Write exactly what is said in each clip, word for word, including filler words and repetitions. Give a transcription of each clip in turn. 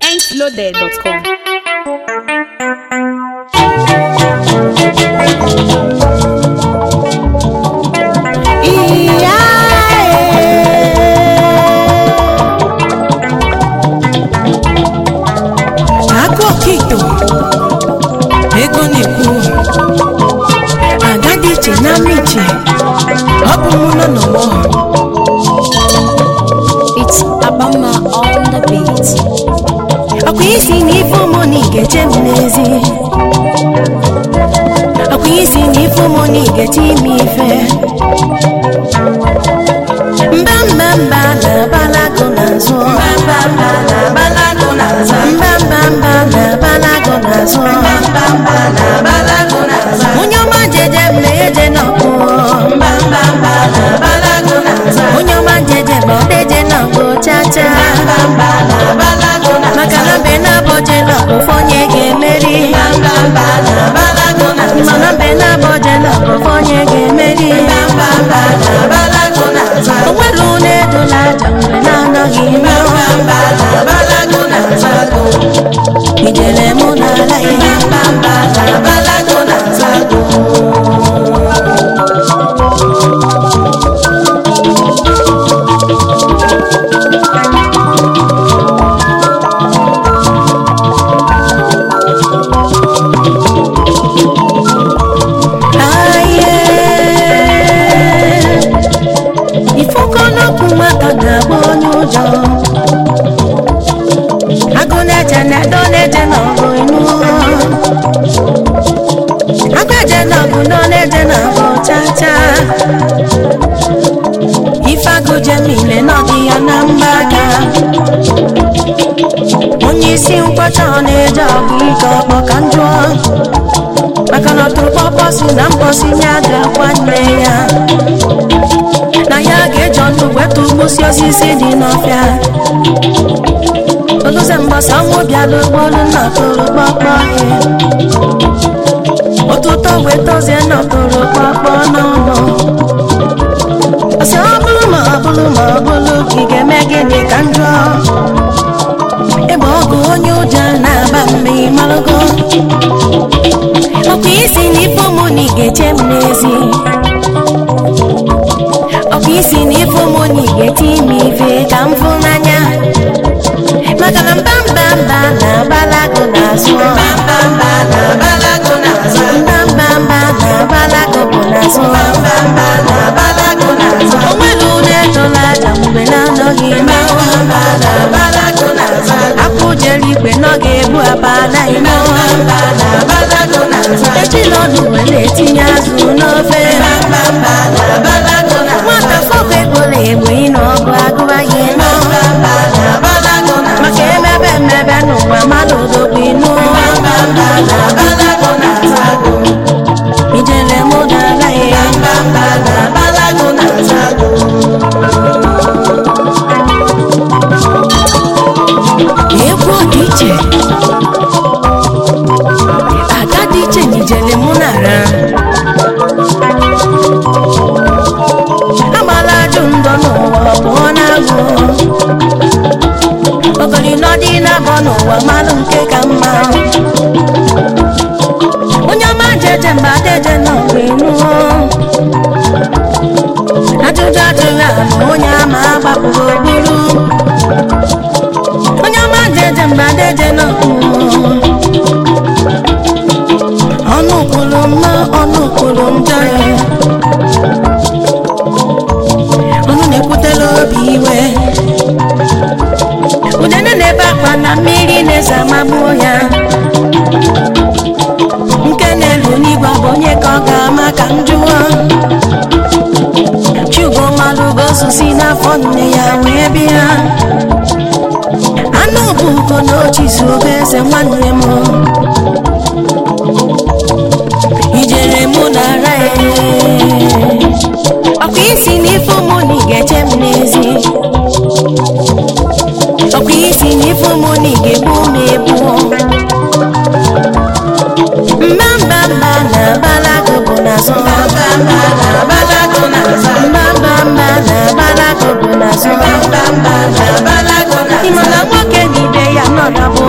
points loaded dot com. It's Abama on the beat. Akwisi ni fomoni gechemnezi. Akwisi ni fomoni gechimife. Mbamba mbala balago nazo. Mbamba mbala balago nazo. Mbamba mbala balago nazo. Mbamba mbala balago nazo. Munyoma jeje meje noko. Mbamba mbala balago nazo. Munyoma jeje bodeje noko chacha. Mbamba mbala balago nazo. Makala bena boje noko fonye gemeri. Mbamba mbala balago nazo. Mana bena boje noko fonye gemeri. Mbamba mbala balago nazo. Welune dola jamwe nana hima. Mbamba mbala balago nazo. Ijele mona la ina. Mbamba mbala balago nazo. Onyisi nkwacha na-eje agwụ ike ọkpọ ka njụọ maka na ọtụrụ kpọkpọsi na mkpọsi ya ga-akwa nne ya na ya ga-eji ọnụ weta ugbosi osisi dị n'ọfịa oluze mgbasa ọnwụ bịala ogbolu na ọtụrụ kpọkpọ ụtụtụ wetozie na ọtụrụ kpọkpọ n'ọnụ ọsị ọ bụrụ ma ọ bụrụ ma ọ bụrụ ka ị ga-eme gịnị ka njụọ ebe ọgụ onye ụja na-aba mma ịmalụgo ọkụ isi n'ife omoni ga-eche m n'ezi ọkụ isi n'ife omoni ga-eti ime ife ka m fụ n'anya maka na mba mba mba na-abalago n'azụ mba mba mba na-abalago n'azụ mba mba mba na-abalago bụ n'azụ mba mba mba na-abalago n'azụ o nwere ụlọ etola aja mgbe na-anọghị mba mba na-abalago n'azụ apụ jere ikpe nọ ga-ebu abala ime echi n'ọdụ were etinye azụ n'ofe nwata fọkọ egbole egbe ịnọ ọgụ agụbaghị eno maka emebe mmebe n'ụwa mmadụ odogwu inu ijele mụ n'ala ya egwu dị iche ada dị iche n'ijele mụ nara agbala ajụ ndọ n'ụwa pụọ n'agụ ogori nọdị n'abọ n'ụwa malụ nke ka mma onye ọma jeje mba deje n'ọgwụ enuo ajụjụ ajụghị ama onye ama agbapụrụ ogburu onye ọma jeje mba deje n'ọgwụ ọnụ kwuru mma ọnụ kwuru njọ ya ọnụ na-ekwutela obi iwe udene na-ebe akwa na mmiri na-eze amagbuo ya nke na-elu n'igwe bụ onye ka ọ ga-ama ka m jụọ chugo malụgo osisi n'afọ nne ya wee bịa anụ bụ ugo na ochizu obe eze nwanne m ijere mụ nara ya ọkwa isi n'ife omoni ga-eche m n'ezi ọkwa isi n'ife omoni ga-egbu m egbu mba mba mba na balago bụ n'azụ mba mba mba na balago n'azụ mba mba mba na balago bụ n'azụ mba mba mba na balago n'azụ ịmana nwoke na ibe ya nọdabụ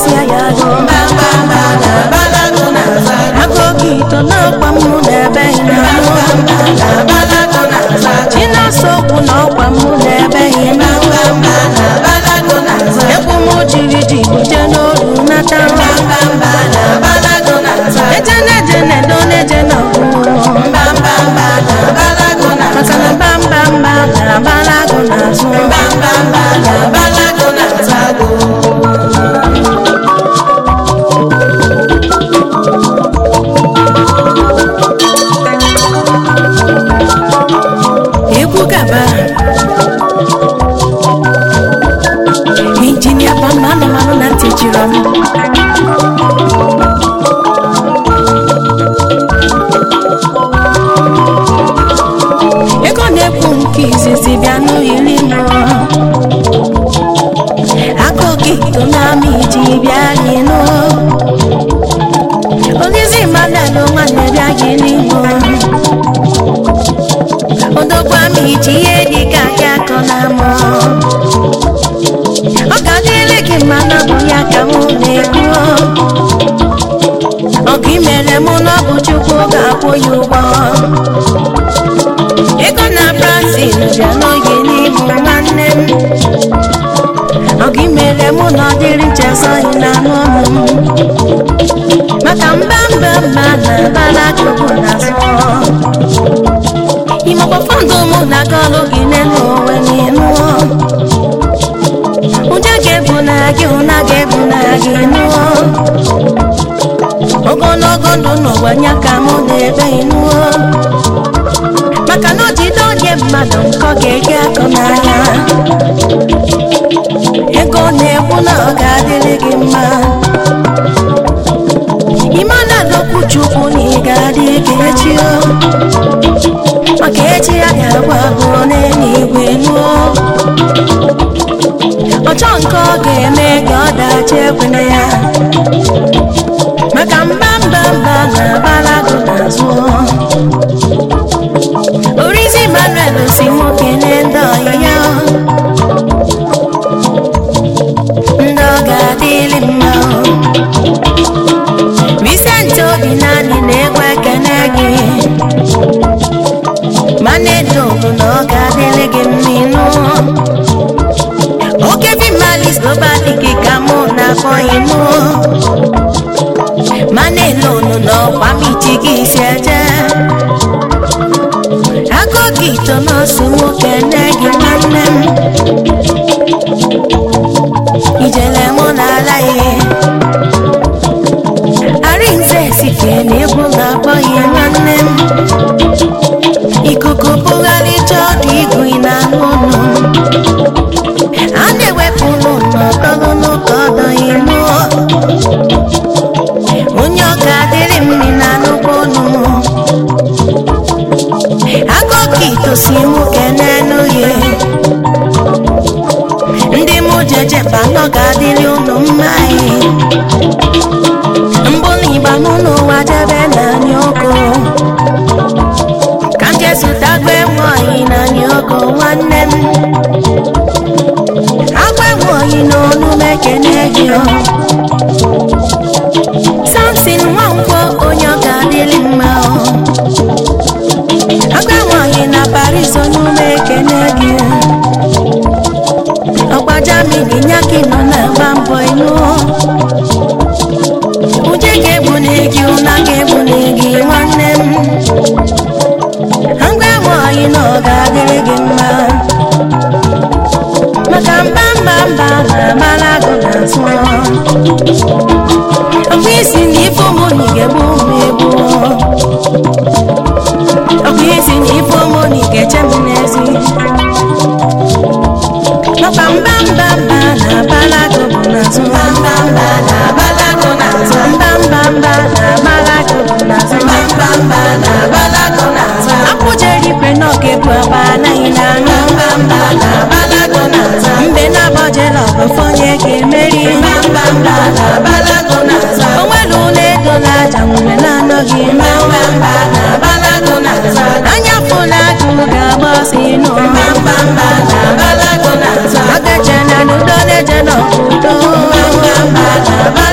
sia ya go mbambamba na balago na zago akokito na kwa mu na be na mbambamba na balago na zago china soku na kwa mu na be na mbambamba na balago na zago eku mu jiri ji je no ru na ta mbambamba na balago na zago ejene jene do ne jene mbambamba na balago na makana mbambamba na balago na zo mbambamba na balago na zago Ekugaba Engineer Bamana Manu na Tichiram Eko neku nkizi sibiano ilino Ako kito na miji bialino Olizi manalo manebia gilino Odogwa miji edi kaka kona mo Okadile kimana buya kamune kuo Okimele muno buchuku gapo yubo Eko na Brazil jano yeni mumanem Okimele muno diri cheso inamomu Makambamba mana bala kubuna so Imoko fondo mo na kalo gineno wenino Unja gebuna gi una gebuna gino Ogono gondo no wanyaka mo debe inu Maka no jido ye madon ko gege akonaya Ego ne buna gadele gima Imana do kuchuku ni gadi kechio Makechi ya kwa ne ni wenu Ochanko ge me goda chekwene ya Makambamba na balago na zo Orizi Manuel simo kenendo ya Ndoga dilima Vicento binani negwa kanagi Manedo no gadele gemino Oke vi malis no badiki kamo na koino Manelo no no wami chigi siaja Ako kito no sumo kenegi manem Ijele mo na laye Arinze sikene bunga boye manem Ikuku pugali chodi guina nono Ane wepuno no todo no todo ino Unyo kadiri mnina no bono Ako kito simu keneno ye Ndi mujeje pano kadiri uno mai Mboni bamuno wajebe na nyoko Jesu tagwe mwa ina nyoko wanem Agwe mwa ino nume kenegio Sansin wanko onyoka dilimao Agwe mwa ina pariso nume kenegio Okwa jamini nyaki nona bambo ino Uje gebunegi unage bunegi wanem Angwe mwa ino gadele gima Makambamba na balago na so Okwisi ni fomo ni gebu mebu Okwisi ni fomo ni geche mnezi Makambamba na balago na so Makambamba na balago na so Makambamba na balago na so Makambamba na balago na so Apujeri preno ke baba na ina Makambamba na balago na so Mbe na bojelo fonye ke meri Makambamba na balago na so Onwelu ne dola jamune na nogi Makambamba na balago na so Anya funa kuga bosi no Makambamba na balago na so Ageche na nudole jeno kudo Makambamba na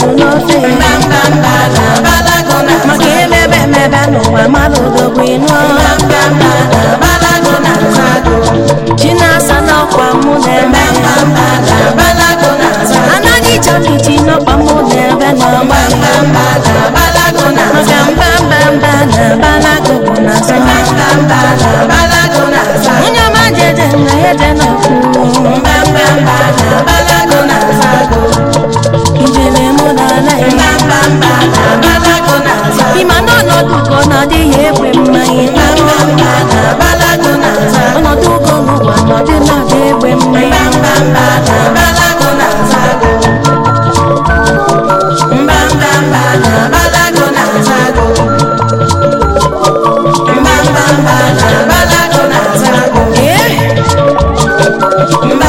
n'ofe mbambamba na balago na maka emebe emebe n'ụwa mmadụ dogbu ịnụ mbambamba na balago na zago chi na-asa n'ọkwa mụ na-eme mbambamba na balago na zago anaghị chọpụchi n'ọkwa mụ na-ebe n'ọgba mbambamba na balago na maka mbambamba na balago bụ na azụ mbambamba na balago na zago onye ọma jeje na ede n'okwu mbambamba na balago na zago ijele mụ n'ala ya mbambamba na balago na zago ịma na ọnọdụ ugo na ọdịghị ekwe mmanya mbambamba na balago na zago ọnọdụ ugo n'ụwa nọdị nọdị ekwe mmanya mbambamba na balago na zago mbambamba na balago na zago mbambamba na balago na zago ee mbambamba